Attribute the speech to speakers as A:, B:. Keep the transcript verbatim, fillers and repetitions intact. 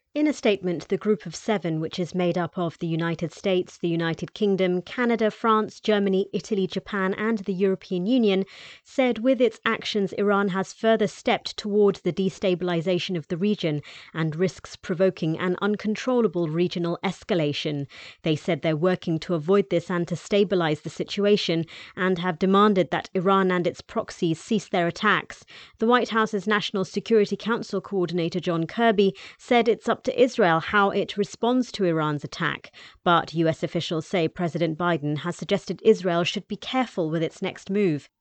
A: In a statement, the Group of Seven, which is made up of the United States, the United Kingdom, Canada, France, Germany, Italy, Japan and the European Union, said with its actions Iran has further stepped toward the destabilization of the region and risks provoking an uncontrollable regional escalation. They said they're working to avoid this and to stabilize the situation, and have demanded that Iran and its proxies cease their attacks. The White House's National Security Council coordinator John Kirby said it's up to Israel how it responds to Iran's attack. But U S officials say President Biden has suggested Israel should be careful with its next move.